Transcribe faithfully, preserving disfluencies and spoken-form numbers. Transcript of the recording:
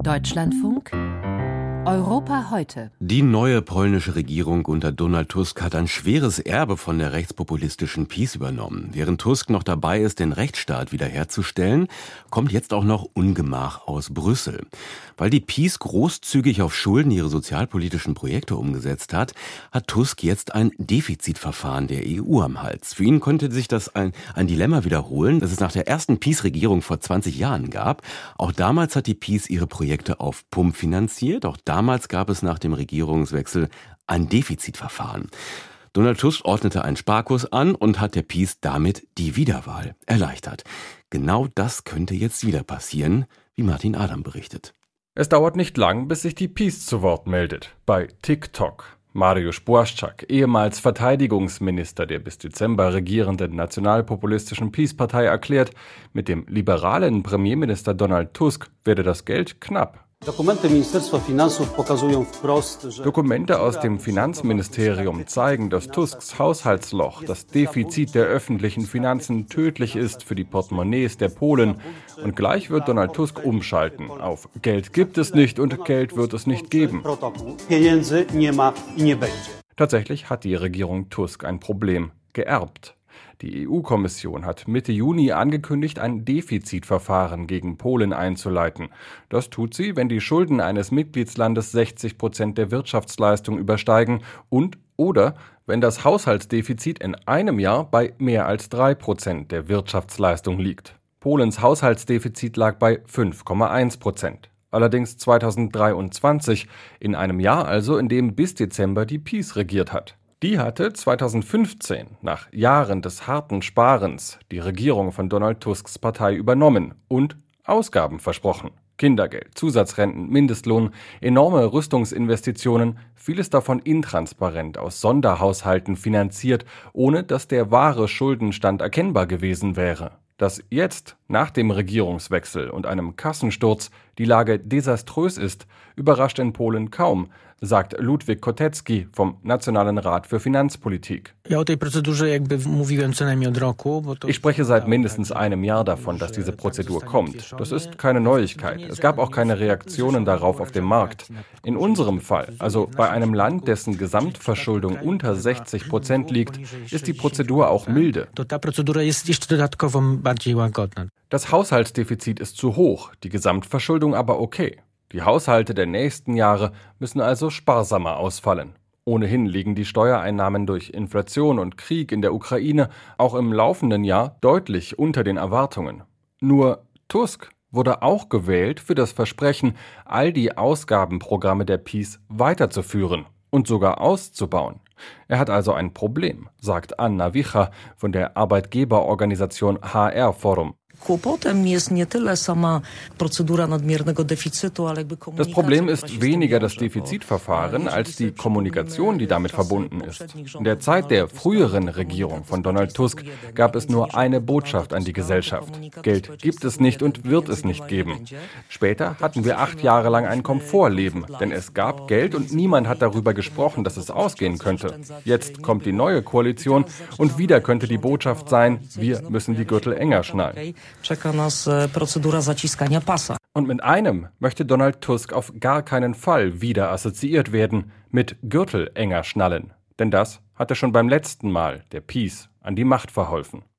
Deutschlandfunk Europa heute. Die neue polnische Regierung unter Donald Tusk hat ein schweres Erbe von der rechtspopulistischen PiS übernommen. Während Tusk noch dabei ist, den Rechtsstaat wiederherzustellen, kommt jetzt auch noch Ungemach aus Brüssel. Weil die PiS großzügig auf Schulden ihre sozialpolitischen Projekte umgesetzt hat, hat Tusk jetzt ein Defizitverfahren der E U am Hals. Für ihn konnte sich das ein, ein Dilemma wiederholen, das es nach der ersten PiS-Regierung vor zwanzig Jahren gab. Auch damals hat die PiS ihre Projekte auf Pump finanziert. Auch damals gab es nach dem Regierungswechsel ein Defizitverfahren. Donald Tusk ordnete einen Sparkurs an und hat der PiS damit die Wiederwahl erleichtert. Genau das könnte jetzt wieder passieren, wie Martin Adam berichtet. Es dauert nicht lang, bis sich die PiS zu Wort meldet. Bei TikTok. Mariusz Błaszczak, ehemals Verteidigungsminister der bis Dezember regierenden nationalpopulistischen PiS-Partei, erklärt, mit dem liberalen Premierminister Donald Tusk werde das Geld knapp. Dokumente aus dem Finanzministerium zeigen, dass Tusks Haushaltsloch, das Defizit der öffentlichen Finanzen, tödlich ist für die Portemonnaies der Polen. Und gleich wird Donald Tusk umschalten auf Geld gibt es nicht und Geld wird es nicht geben. Tatsächlich hat die Regierung Tusk ein Problem geerbt. Die E U-Kommission hat Mitte Juni angekündigt, ein Defizitverfahren gegen Polen einzuleiten. Das tut sie, wenn die Schulden eines Mitgliedslandes sechzig Prozent der Wirtschaftsleistung übersteigen und oder wenn das Haushaltsdefizit in einem Jahr bei mehr als drei Prozent der Wirtschaftsleistung liegt. Polens Haushaltsdefizit lag bei fünf Komma eins Prozent. Allerdings zweitausenddreiundzwanzig, in einem Jahr also, in dem bis Dezember die PiS regiert hat. Die hatte zweitausendfünfzehn, nach Jahren des harten Sparens, die Regierung von Donald Tusks Partei übernommen und Ausgaben versprochen. Kindergeld, Zusatzrenten, Mindestlohn, enorme Rüstungsinvestitionen, vieles davon intransparent aus Sonderhaushalten finanziert, ohne dass der wahre Schuldenstand erkennbar gewesen wäre. Dass jetzt, nach dem Regierungswechsel und einem Kassensturz, die Lage desaströs ist, überrascht in Polen kaum, sagt Ludwik Kotecki vom Nationalen Rat für Finanzpolitik. Ich spreche seit mindestens einem Jahr davon, dass diese Prozedur kommt. Das ist keine Neuigkeit. Es gab auch keine Reaktionen darauf auf dem Markt. In unserem Fall, also bei einem Land, dessen Gesamtverschuldung unter sechzig Prozent liegt, ist die Prozedur auch milde. Das Haushaltsdefizit ist zu hoch, die Gesamtverschuldung aber okay. Die Haushalte der nächsten Jahre müssen also sparsamer ausfallen. Ohnehin liegen die Steuereinnahmen durch Inflation und Krieg in der Ukraine auch im laufenden Jahr deutlich unter den Erwartungen. Nur Tusk wurde auch gewählt für das Versprechen, all die Ausgabenprogramme der PiS weiterzuführen und sogar auszubauen. Er hat also ein Problem, sagt Anna Wicha von der Arbeitgeberorganisation H R Forum. Das Problem ist weniger das Defizitverfahren als die Kommunikation, die damit verbunden ist. In der Zeit der früheren Regierung von Donald Tusk gab es nur eine Botschaft an die Gesellschaft. Geld gibt es nicht und wird es nicht geben. Später hatten wir acht Jahre lang ein Komfortleben, denn es gab Geld und niemand hat darüber gesprochen, dass es ausgehen könnte. Jetzt kommt die neue Koalition und wieder könnte die Botschaft sein, wir müssen die Gürtel enger schnallen. Und mit einem möchte Donald Tusk auf gar keinen Fall wieder assoziiert werden, mit Gürtel enger schnallen. Denn das hat er schon beim letzten Mal der PiS an die Macht verholfen.